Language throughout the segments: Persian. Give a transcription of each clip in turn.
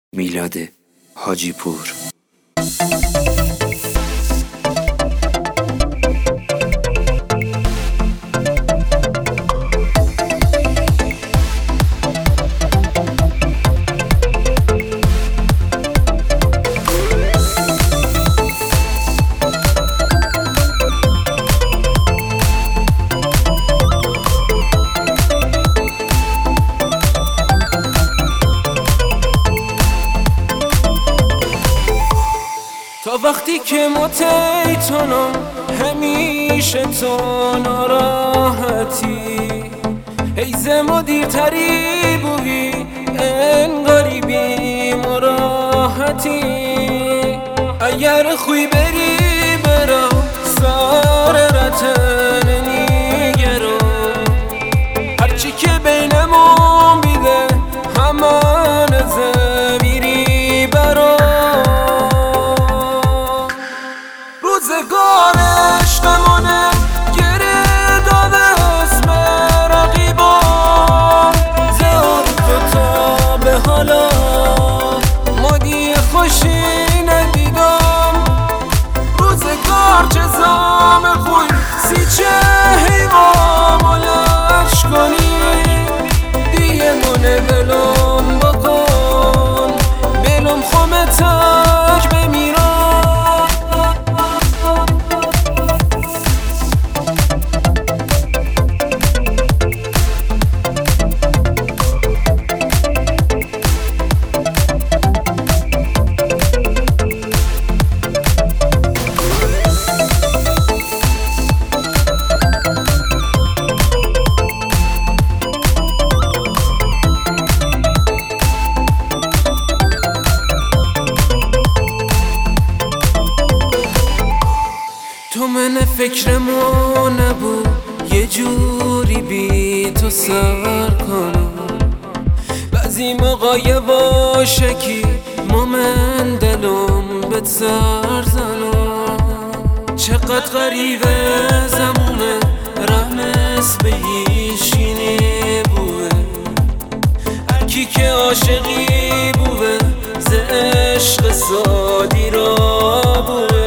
میلاد حاجی پور. تا وقتی که متیتونم همیشه تو ناراحتی ایزم و دیرتری بوی انگاری بی مراحتی اگر خوی بری برم سار رتن نیگرم هرچی که بینمون بیده همان زمیری برام روزگار عشقمونه گره داده اسم رقیبان زهر تو تا به حالا مادی خوشی ندیدم روزگار چه زام خوی سی چه حیوام مالش کنی دیگه مونه بلوم بکن بلوم خومه تک بمیرم تو من فکرمو نبود یه جوری بی تو سر کنم بعضی موقع باشه که من دلم بهت سر زنم چقدر غریبه زمونه رحمس به هیچی نبوه هرکی که عاشقی بوه ز عشق سادی را بوه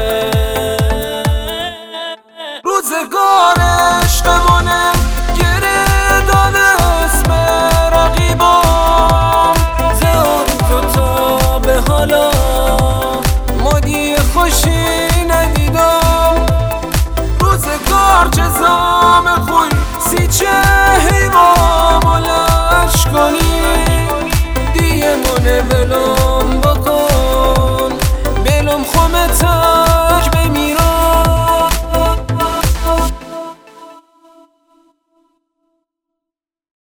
روزگار عشقمونه گره داده اسم رقیبان زهر تو تا به حالا مادی خوشی ندیدم روزگار چه زام خوی سی چه حیوام مالش کنی دیگه مونه بلو